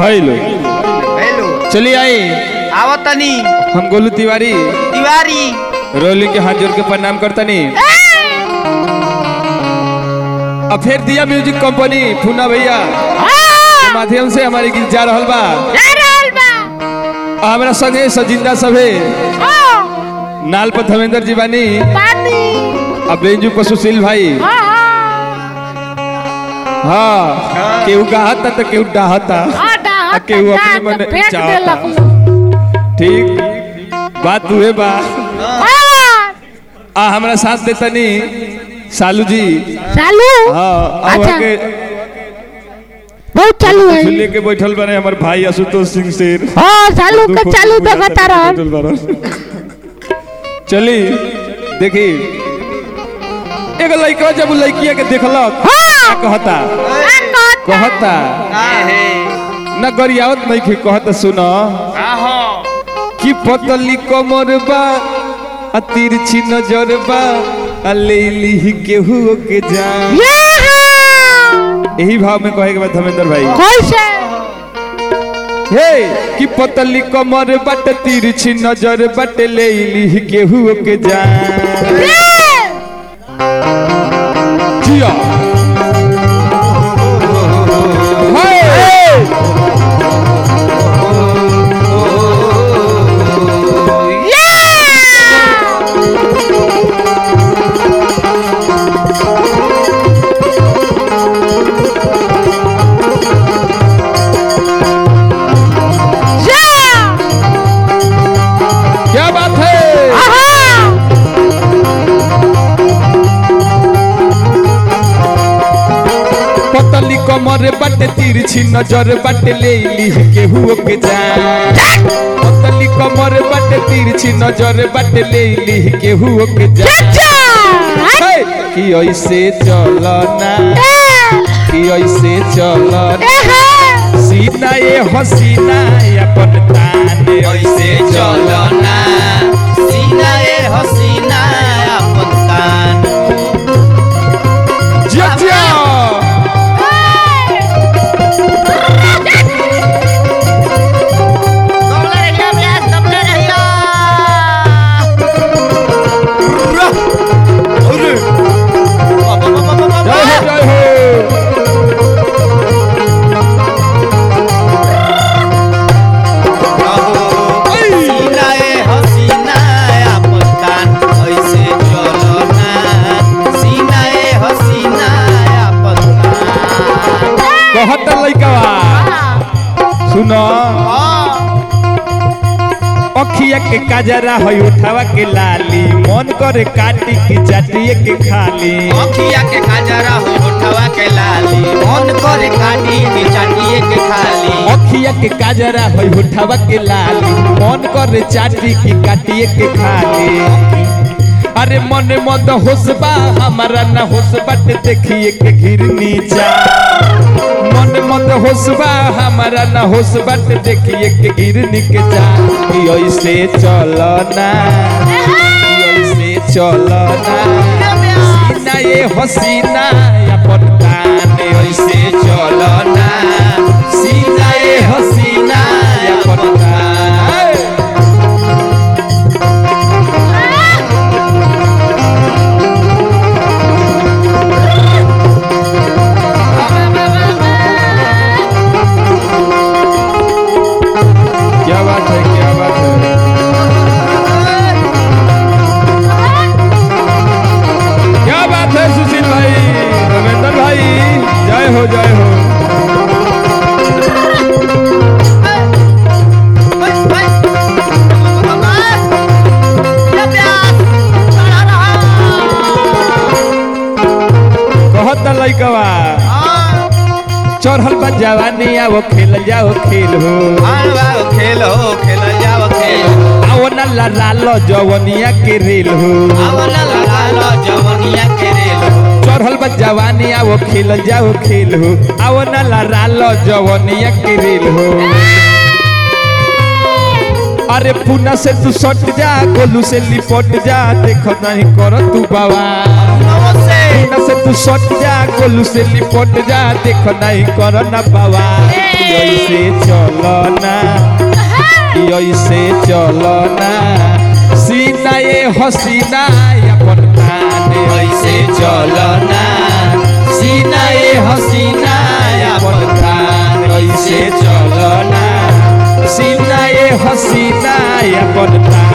Hello hello चलिए आई आवतनी हम गोलू तिवारी तिवारी रोलिंग के हाथ जोड़ के प्रणाम करतनी। अब फिर दिया म्यूजिक कंपनी फूना भैया के माध्यम से हमारे गीत जा रहल बा। हमारा संगे सजिंदा सभे नाल पर धर्मेंद्र जी बानी अब बेंजू पर सुशील भाई। हाँ केहू गाहता तो केहू डाहता केहू अपने मन चाहता। ठीक बात हुए बा। हमारा साथ देतनी सालू जी। सालू हाँ अच्छा के बहुत चालू है लेके बैठल बने हमारे भाई आशुतोष सिंह शेर। हाँ सालू के चालू तो बता रहा। चली देखी एगो लड़का जब लड़किया के देखलक कहता कहता न गरियावत नहीं के कहता सुनो कि पतली कमर बा तिरछी नजर बा लेली केहू के जान। यही भाव में कहे के बाद धर्मेंद्र भाई कैसे हे कि पतली कमर बट तिरछी नजर बट लेली केहू के जान। जिया कमर बट तिरछी नजर बट लेली केहू के जान। पतली कमर बट तिरछी नजर बट लेली केहू के जान। कि ऐसे चलना कि ऐसे चलना सीना ये हसीना अपन तान। ऐसे चलना सीना ए हसीना अपन तान। सुनो अखिया के काजरा है उठावा के लाली मन करे काटी की चाटिए के खाली। अखिया के काजरा है उठावा के लाली मन करे काटी की चाटिए के खाली। अखिया के काजरा है उठावा के लाली मन करे चाटी की काटिए के खाली। अरे मन मद होसबा हमारा न होस बट देखिए के घिर नीचा। मन मत होसबा हमारा न होस बट देखिए के गिरनी के जा। ऐसे चलना ऐसे चलना सीना ये हसीना अपन तान। ऐसे चलना सीना ये हसीना अपन तान। सुशील भाई रविंद्र भाई जय हो जय हो। कहता लइकवा चढ़ल बा जवानी आओ खेल जाओ खेल हो। खेल हो खेल जाओ खेल आओ न लालो जवनिया के रेल हो। आओ न लालो जवनिया के रेल हो। चढ़ल बा जवानी आओ खेल जाओ खेल हो। आओ न लालो जवनिया के रेल हो। अरे पुना से तू सट जा गोलू से लिपट जा देख नहीं कर तू बाबा। पुना से तू तू सट जा गोलू से लिपट जा देख नहीं कर ना बाबा ऐसे चलो ना ऐसे चलो ना सीना ये हसीना अपन तान ऐसे चलो ना सीना ये हसीना अपन तान ऐसे चलो ना सीना ये हसीना अपन तान